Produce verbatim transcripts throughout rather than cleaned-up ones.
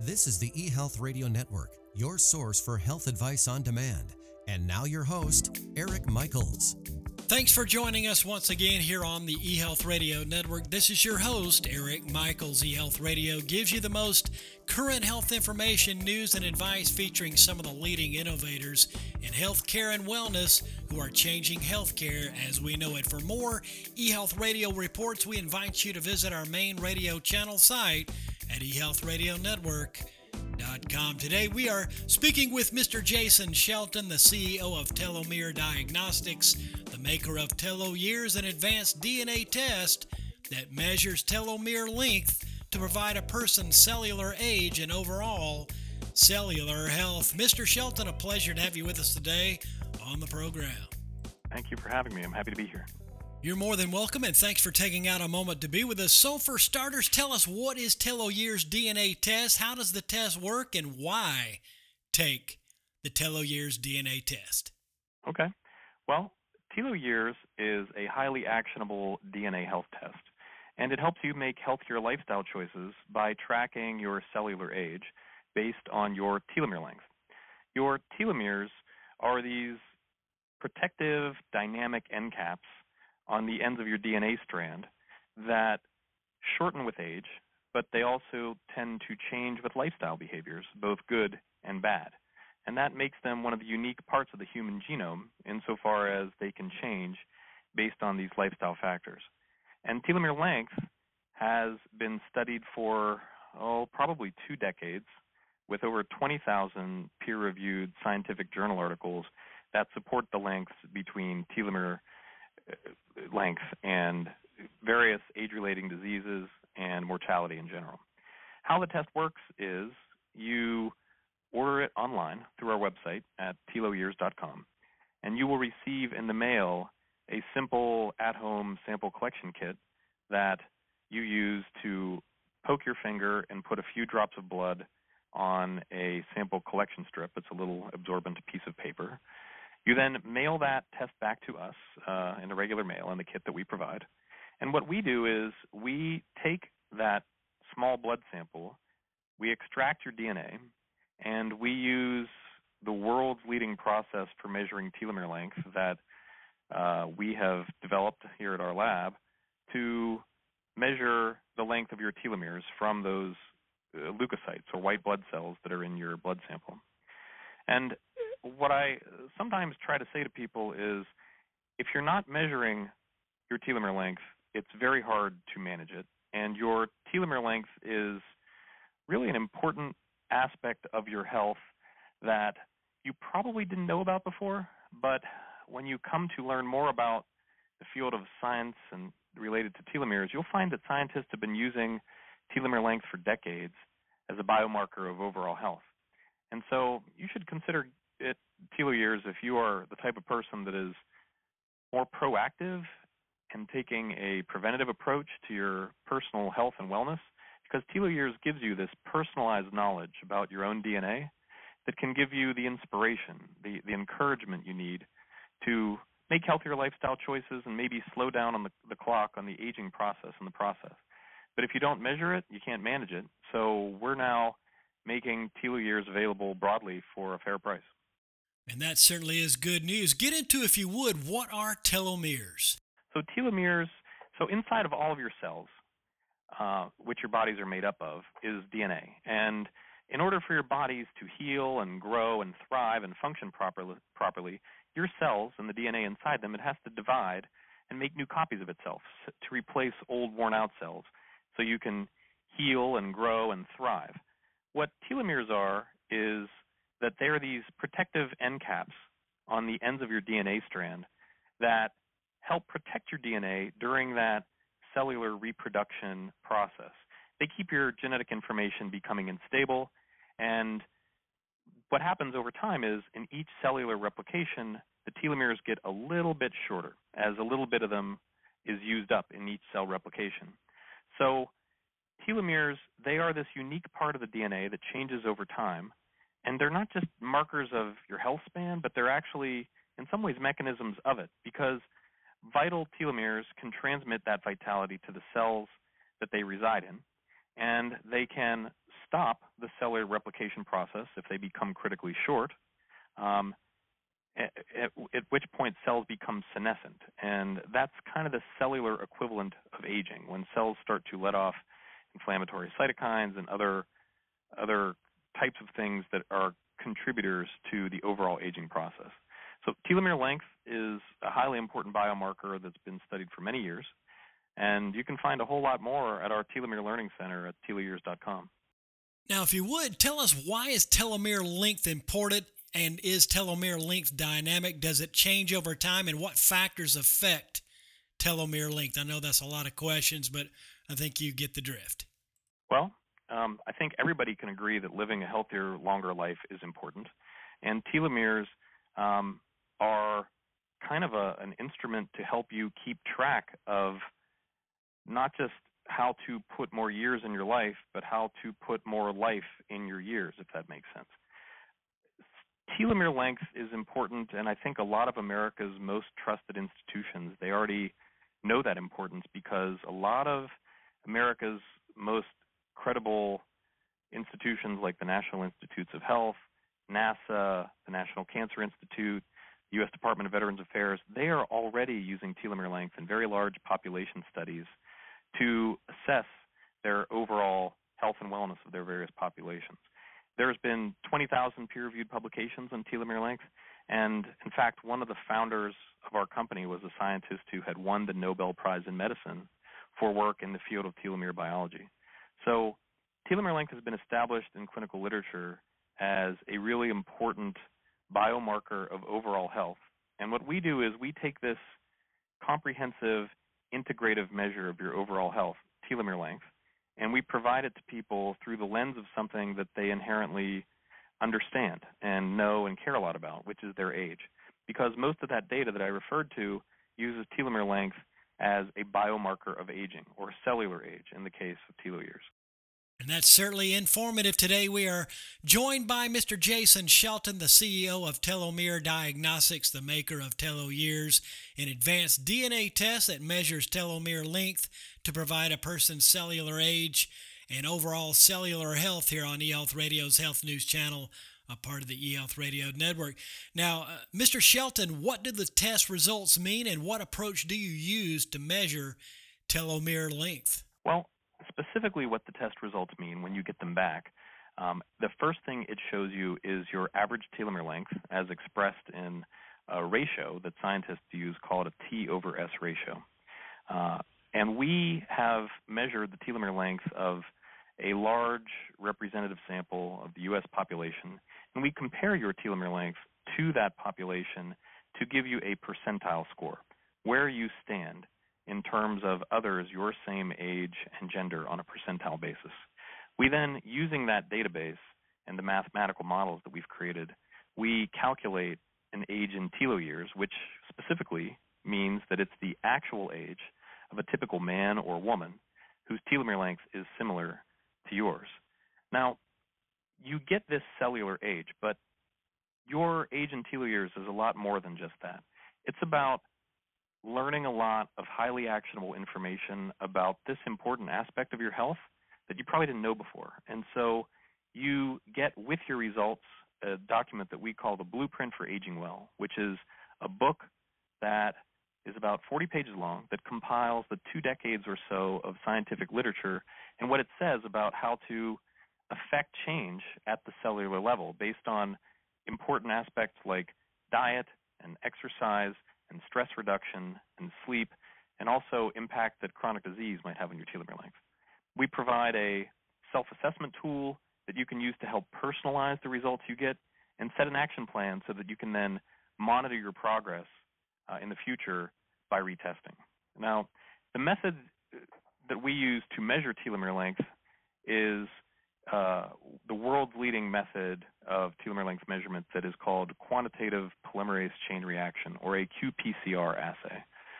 This is the eHealth Radio Network, your source for health advice on demand. And now your host, Eric Michaels. Thanks for joining us once again here on the eHealth Radio Network. This is your host, Eric Michaels. eHealth Radio gives you the most current health information, news, and advice featuring some of the leading innovators in healthcare and wellness who are changing healthcare as we know it. For more eHealth Radio reports, we invite you to visit our main radio channel site at e health radio network dot com. Today we are speaking with Mister Jason Shelton, the C E O of Telomere Diagnostics, the maker of TeloYears, an advanced D N A test that measures telomere length to provide a person's cellular age and overall cellular health. Mister Shelton, a pleasure to have you with us today on the program. Thank you for having me. I'm happy to be here. You're more than welcome, and thanks for taking out a moment to be with us. So for starters, tell us, what is TeloYears D N A test? How does the test work, and why take the TeloYears D N A test? Okay. Well, TeloYears is a highly actionable D N A health test, and it helps you make healthier lifestyle choices by tracking your cellular age based on your telomere length. Your telomeres are these protective dynamic end caps on the ends of your D N A strand that shorten with age, but they also tend to change with lifestyle behaviors, both good and bad. And that makes them one of the unique parts of the human genome insofar as they can change based on these lifestyle factors. And telomere length has been studied for, oh, probably two decades with over twenty thousand peer-reviewed scientific journal articles that support the lengths between telomere length and various age-relating diseases and mortality in general. How the test works is you order it online through our website at teloyears dot com, and you will receive in the mail a simple at-home sample collection kit that you use to poke your finger and put a few drops of blood on a sample collection strip. It's a little absorbent piece of paper. You then mail that test back to us uh, in a regular mail in the kit that we provide. And what we do is we take that small blood sample, we extract your D N A, and we use the world's leading process for measuring telomere length that uh, we have developed here at our lab to measure the length of your telomeres from those uh, leukocytes or white blood cells that are in your blood sample. And what I sometimes try to say to people is, if you're not measuring your telomere length, it's very hard to manage it. And your telomere length is really an important aspect of your health that you probably didn't know about before, but when you come to learn more about the field of science and related to telomeres, you'll find that scientists have been using telomere length for decades as a biomarker of overall health. And so you should consider it TeloYears if you are the type of person that is more proactive and taking a preventative approach to your personal health and wellness, because TeloYears gives you this personalized knowledge about your own D N A that can give you the inspiration, the, the encouragement you need to make healthier lifestyle choices and maybe slow down on the, the clock on the aging process in the process. But if you don't measure it, you can't manage it. So we're now making TeloYears available broadly for a fair price. And that certainly is good news. Get into, if you would, what are telomeres? So telomeres, so inside of all of your cells, uh, which your bodies are made up of, is D N A. And in order for your bodies to heal and grow and thrive and function properly, properly, your cells and the D N A inside them, it has to divide and make new copies of itself to replace old, worn-out cells so you can heal and grow and thrive. What telomeres are is that they are these protective end caps on the ends of your D N A strand that help protect your D N A during that cellular reproduction process. They keep your genetic information becoming unstable, and what happens over time is in each cellular replication, the telomeres get a little bit shorter as a little bit of them is used up in each cell replication. So telomeres, they are this unique part of the D N A that changes over time, and they're not just markers of your health span, but they're actually, in some ways, mechanisms of it, because vital telomeres can transmit that vitality to the cells that they reside in, and they can stop the cellular replication process if they become critically short, um, at, at, at which point cells become senescent. And that's kind of the cellular equivalent of aging, when cells start to let off inflammatory cytokines and other other types of things that are contributors to the overall aging process. So telomere length is a highly important biomarker that's been studied for many years, and you can find a whole lot more at our Telomere Learning Center at telomeres dot com. Now, if you would, tell us, why is telomere length important, and is telomere length dynamic? Does it change over time, and what factors affect telomere length? I know that's a lot of questions, but I think you get the drift. Well, um, I think everybody can agree that living a healthier, longer life is important, and telomeres um, are kind of a, an instrument to help you keep track of not just how to put more years in your life, but how to put more life in your years, if that makes sense. Telomere length is important, and I think a lot of America's most trusted institutions, they already know that importance, because a lot of America's most credible institutions like the National Institutes of Health, NASA, the National Cancer Institute, the U S Department of Veterans Affairs, they are already using telomere length in very large population studies to assess their overall health and wellness of their various populations. There's been twenty thousand peer-reviewed publications on telomere length, and in fact, one of the founders of our company was a scientist who had won the Nobel Prize in Medicine for work in the field of telomere biology. So telomere length has been established in clinical literature as a really important biomarker of overall health. And what we do is we take this comprehensive, integrative measure of your overall health, telomere length, and we provide it to people through the lens of something that they inherently understand and know and care a lot about, which is their age. Because most of that data that I referred to uses telomere length as a biomarker of aging, or cellular age in the case of telomeres. And that's certainly informative. Today we are joined by Mister Jason Shelton, the C E O of Telomere Diagnostics, the maker of TeloYears, an advanced D N A test that measures telomere length to provide a person's cellular age and overall cellular health, here on eHealth Radio's Health News Channel, a part of the eHealth Radio Network. Now, uh, Mister Shelton, what do the test results mean, and what approach do you use to measure telomere length? Well, specifically what the test results mean when you get them back, um, the first thing it shows you is your average telomere length as expressed in a ratio that scientists use called a T over S ratio. Uh, and we have measured the telomere length of a large representative sample of the U S population, and we compare your telomere length to that population to give you a percentile score, where you stand in terms of others your same age and gender on a percentile basis. We then, using that database and the mathematical models that we've created, we calculate an age in teloyears, which specifically means that it's the actual age of a typical man or woman whose telomere length is similar to yours. Now, you get this cellular age, but your age in teloyears is a lot more than just that. It's about learning a lot of highly actionable information about this important aspect of your health that you probably didn't know before. And so you get with your results a document that we call the Blueprint for Aging Well, which is a book that is about forty pages long that compiles the two decades or so of scientific literature and what it says about how to affect change at the cellular level based on important aspects like diet and exercise and stress reduction and sleep, and also impact that chronic disease might have on your telomere length. We provide a self-assessment tool that you can use to help personalize the results you get and set an action plan so that you can then monitor your progress uh, in the future by retesting. Now, the method that we use to measure telomere length is uh, the world's leading method of telomere length measurement that is called quantitative polymerase chain reaction, or a Q P C R assay.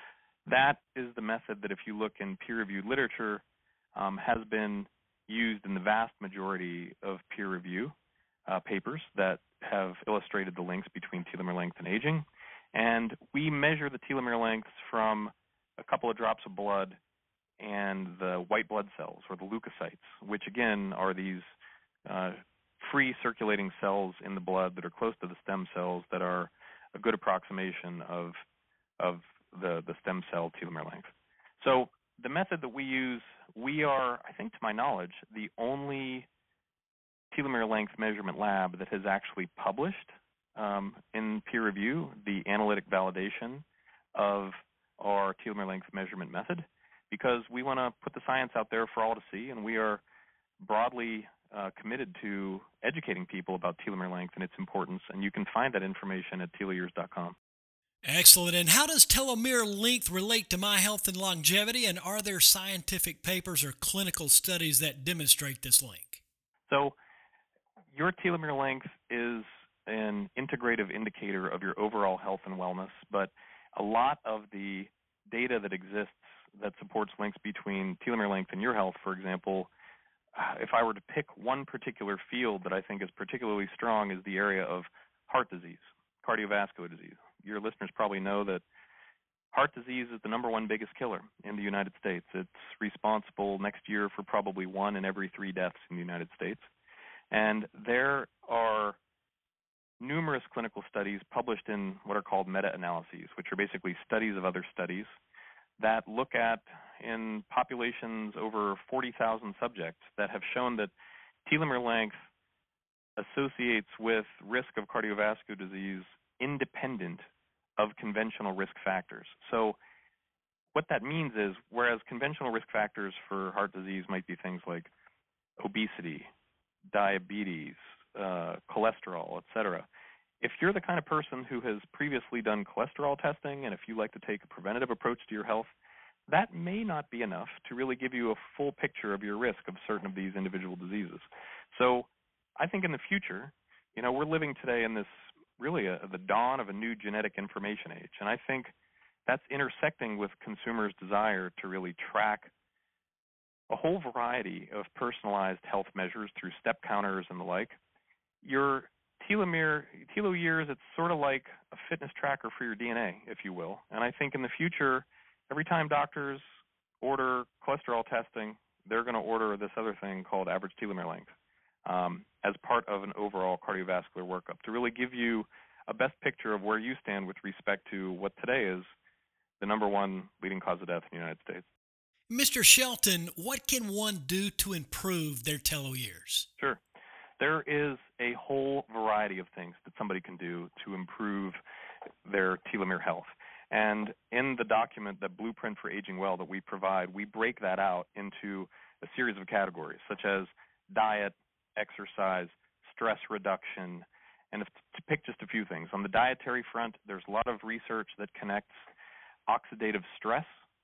That is the method that, if you look in peer-reviewed literature, um, has been used in the vast majority of peer review uh, papers that have illustrated the links between telomere length and aging. And we measure the telomere lengths from a couple of drops of blood and the white blood cells, or the leukocytes, which again are these uh, free circulating cells in the blood that are close to the stem cells that are a good approximation of of the, the stem cell telomere length. So the method that we use, we are, I think to my knowledge, the only telomere length measurement lab that has actually published um, in peer review the analytic validation of our telomere length measurement method, because we want to put the science out there for all to see, and we are broadly uh, committed to educating people about telomere length and its importance, and you can find that information at telomeres dot com. Excellent. And how does telomere length relate to my health and longevity, and are there scientific papers or clinical studies that demonstrate this link? So your telomere length is an integrative indicator of your overall health and wellness, but a lot of the data that exists that supports links between telomere length and your health, for example, if I were to pick one particular field that I think is particularly strong, is the area of heart disease, cardiovascular disease. Your listeners probably know that heart disease is the number one biggest killer in the United States. It's responsible next year for probably one in every three deaths in the United States. And there are numerous clinical studies published in what are called meta-analyses, which are basically studies of other studies that look at, in populations over forty thousand subjects, that have shown that telomere length associates with risk of cardiovascular disease independent of conventional risk factors. So what that means is, whereas conventional risk factors for heart disease might be things like obesity, diabetes, uh, cholesterol, et cetera, if you're the kind of person who has previously done cholesterol testing, and if you like to take a preventative approach to your health, that may not be enough to really give you a full picture of your risk of certain of these individual diseases. So I think in the future, you know, we're living today in this really a, the dawn of a new genetic information age, and I think that's intersecting with consumers' desire to really track a whole variety of personalized health measures through step counters and the like. Your telomere, telo years, it's sort of like a fitness tracker for your D N A, if you will. And I think in the future, every time doctors order cholesterol testing, they're going to order this other thing called average telomere length um, as part of an overall cardiovascular workup to really give you a best picture of where you stand with respect to what today is the number one leading cause of death in the United States. Mister Shelton, what can one do to improve their telo years? Sure. There is a whole variety of things that somebody can do to improve their telomere health. And in the document, the Blueprint for Aging Well that we provide, we break that out into a series of categories, such as diet, exercise, stress reduction, and if, to pick just a few things. On the dietary front, there's a lot of research that connects oxidative stress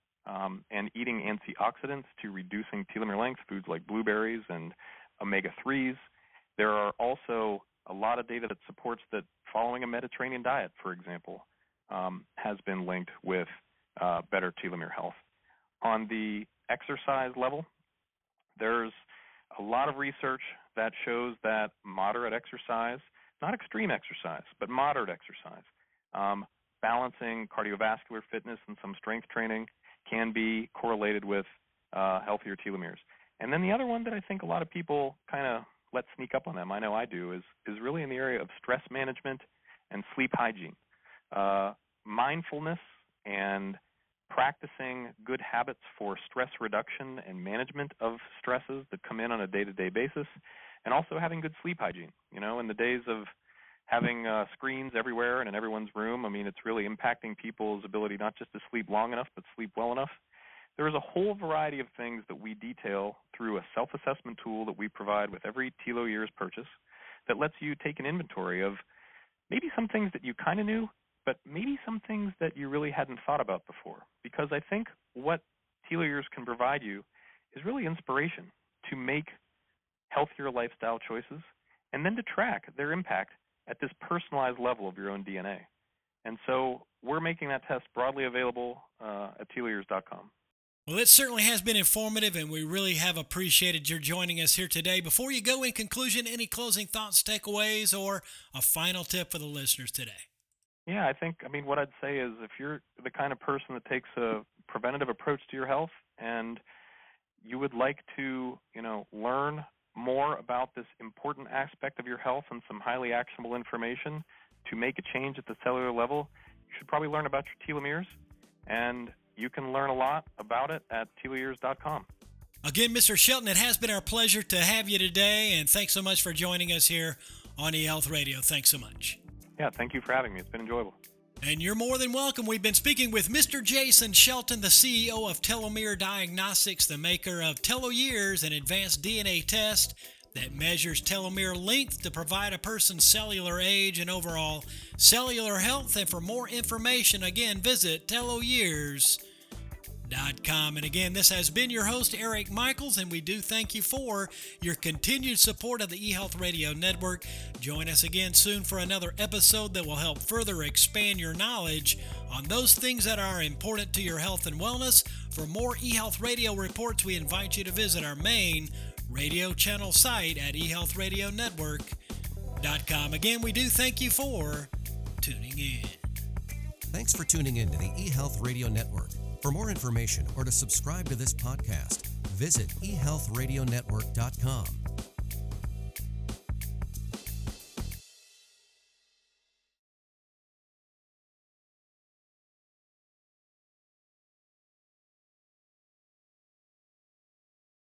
um, and eating antioxidants to reducing telomere length, foods like blueberries and omega threes. There are also a lot of data that supports that following a Mediterranean diet, for example, um, has been linked with uh, better telomere health. On the exercise level, there's a lot of research that shows that moderate exercise, not extreme exercise, but moderate exercise, um, balancing cardiovascular fitness and some strength training can be correlated with uh, healthier telomeres. And then the other one that I think a lot of people kind of let sneak up on them, I know I do, is, is really in the area of stress management and sleep hygiene. Uh, mindfulness and practicing good habits for stress reduction and management of stresses that come in on a day-to-day basis, and also having good sleep hygiene. You know, in the days of having uh, screens everywhere and in everyone's room, I mean, it's really impacting people's ability not just to sleep long enough, but sleep well enough. There is a whole variety of things that we detail through a self-assessment tool that we provide with every Telo Years purchase that lets you take an inventory of maybe some things that you kind of knew, but maybe some things that you really hadn't thought about before. Because I think what Telo Years can provide you is really inspiration to make healthier lifestyle choices and then to track their impact at this personalized level of your own D N A. And so we're making that test broadly available uh, at telomeres dot com. Well, it certainly has been informative, and we really have appreciated your joining us here today. Before you go, in conclusion, any closing thoughts, takeaways, or a final tip for the listeners today? Yeah, I think, I mean, what I'd say is if you're the kind of person that takes a preventative approach to your health and you would like to, you know, learn more about this important aspect of your health and some highly actionable information to make a change at the cellular level, you should probably learn about your telomeres, and you can learn a lot about it at telomeres dot com. Again, Mister Shelton, it has been our pleasure to have you today, and thanks so much for joining us here on eHealth Radio. Thanks so much. Yeah, thank you for having me. It's been enjoyable. And you're more than welcome. We've been speaking with Mister Jason Shelton, the C E O of Telomere Diagnostics, the maker of TeloYears, an advanced D N A test that measures telomere length to provide a person's cellular age and overall cellular health. And for more information, again, visit teloyears dot com. And again, this has been your host, Eric Michaels, and we do thank you for your continued support of the eHealth Radio Network. Join us again soon for another episode that will help further expand your knowledge on those things that are important to your health and wellness. For more eHealth Radio reports, we invite you to visit our main radio channel site at e health radio network dot com. Again, we do thank you for tuning in. Thanks for tuning in to the eHealth Radio Network. For more information or to subscribe to this podcast, visit e health radio network dot com.